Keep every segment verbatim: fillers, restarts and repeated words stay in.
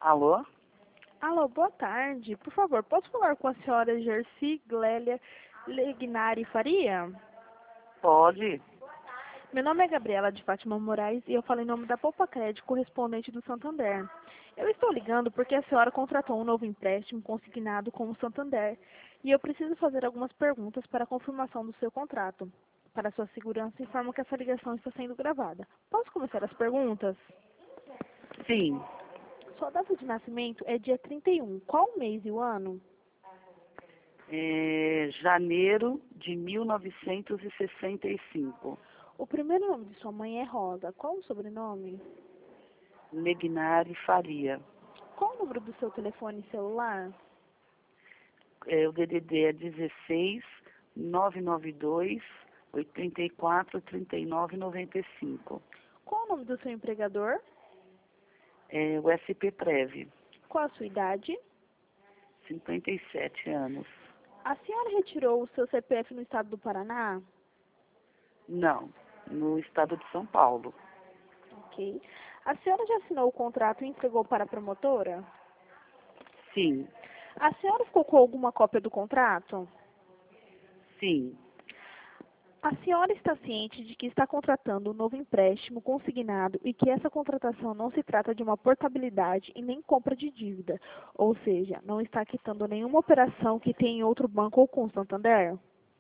Alô? Alô, boa tarde. Por favor, posso falar com a senhora Gerci Glélia Legnari Faria? Pode? Meu nome é Gabriela de Fátima Moraes e eu falo em nome da Poupa Crédito, correspondente do Santander. Eu estou ligando porque a senhora contratou um novo empréstimo consignado com o Santander e eu preciso fazer algumas perguntas para a confirmação do seu contrato. Para sua segurança, informo que essa ligação está sendo gravada. Posso começar as perguntas? Sim. Sua data de nascimento é dia trinta e um. Qual o mês e o ano? É, janeiro de mil novecentos e sessenta e cinco. O primeiro nome de sua mãe é Rosa. Qual o sobrenome? Legnari Faria. Qual o número do seu telefone celular? É, o D D D é dezesseis, nove nove dois, oitenta e quatro, trinta e nove, noventa e cinco. Qual o nome do seu empregador? É, o S P Prev, Qual a sua idade? cinquenta e sete anos. A senhora retirou o seu C P F no estado do Paraná? Não, no estado de São Paulo. Ok. A senhora já assinou o contrato e entregou para a promotora? Sim, A senhora ficou com alguma cópia do contrato? sim, A senhora está ciente de que está contratando um novo empréstimo consignado e que essa contratação não se trata de uma portabilidade e nem compra de dívida, ou seja, não está quitando nenhuma operação que tem em outro banco ou com o Santander?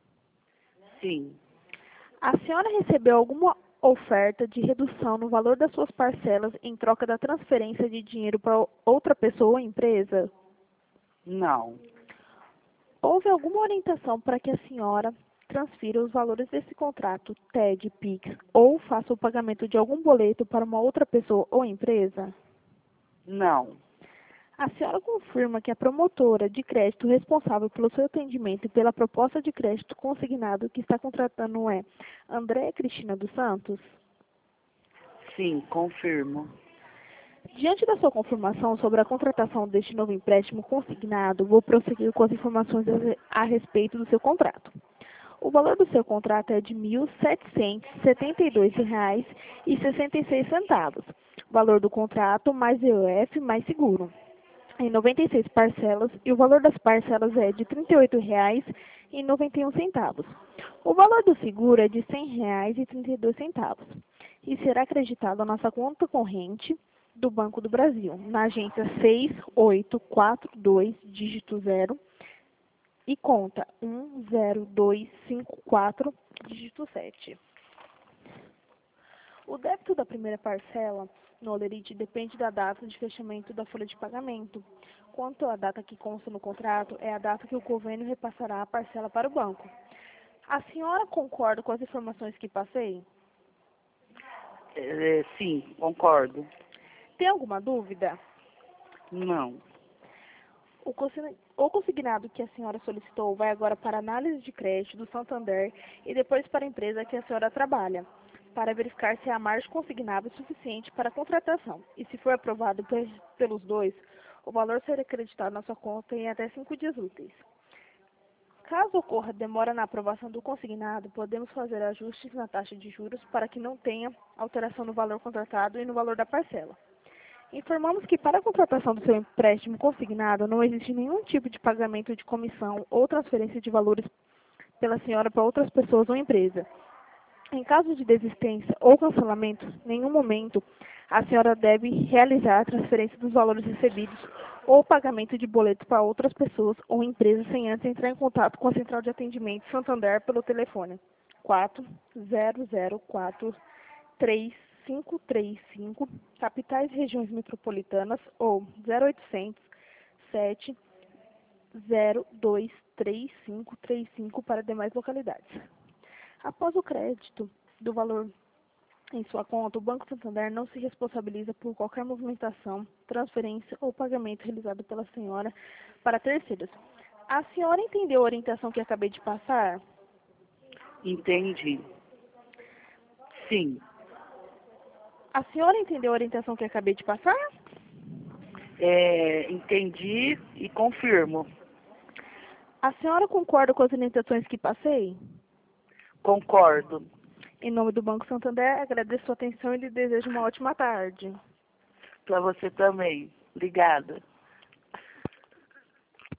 sim. A senhora recebeu alguma oferta de redução no valor das suas parcelas em troca da transferência de dinheiro para outra pessoa ou empresa? Não, Houve alguma orientação para que a senhora transfira os valores desse contrato, T E D, Pix, ou faça o pagamento de algum boleto para uma outra pessoa ou empresa? não. A senhora confirma que a promotora de crédito responsável pelo seu atendimento e pela proposta de crédito consignado que está contratando é Andréa Cristina dos Santos? Sim, confirmo. Diante da sua confirmação sobre a contratação deste novo empréstimo consignado, vou prosseguir com as informações a a respeito do seu contrato. O valor do seu contrato é de mil setecentos e setenta e dois reais e sessenta e seis centavos. Valor do contrato mais I O F mais seguro, em noventa e seis parcelas, e o valor das parcelas é de trinta e oito reais e noventa e um centavos. O valor do seguro é de cem reais e trinta e dois centavos e será acreditado à nossa conta corrente do Banco do Brasil, na agência seis oito quatro dois, dígito zero, e conta um zero dois cinco quatro, dígito sete. O débito da primeira parcela no Olerite depende da data de fechamento da folha de pagamento. Quanto à data que consta no contrato, é a data que o convênio repassará a parcela para o banco. A senhora concorda com as informações que passei? É, sim, concordo. Tem alguma dúvida? Não. O consign- o consignado que a senhora solicitou vai agora para análise de crédito do Santander e depois para a empresa que a senhora trabalha, para verificar se a margem consignada é suficiente para a contratação. E se for aprovado pe- pelos dois, o valor será acreditado na sua conta em até cinco dias úteis. Caso ocorra demora na aprovação do consignado, podemos fazer ajustes na taxa de juros para que não tenha alteração no valor contratado e no valor da parcela. Informamos que para a contratação do seu empréstimo consignado não existe nenhum tipo de pagamento de comissão ou transferência de valores pela senhora para outras pessoas ou empresa. Em caso de desistência ou cancelamento, em nenhum momento a senhora deve realizar a transferência dos valores recebidos ou pagamento de boletos para outras pessoas ou empresas sem antes entrar em contato com a Central de Atendimento Santander pelo telefone quatro zero zero quatro três cinco três cinco, capitais e regiões metropolitanas, ou zero oitocentos sete zero dois três cinco três cinco para demais localidades. Após o crédito do valor em sua conta, o Banco Santander não se responsabiliza por qualquer movimentação, transferência ou pagamento realizado pela senhora para terceiros. A senhora entendeu a orientação que acabei de passar? Entendi. Sim. A senhora entendeu a orientação que acabei de passar? É, entendi e confirmo. A senhora concorda com as orientações que passei? Concordo. Em nome do Banco Santander, agradeço sua atenção e lhe desejo uma ótima tarde. Para você também. Obrigada.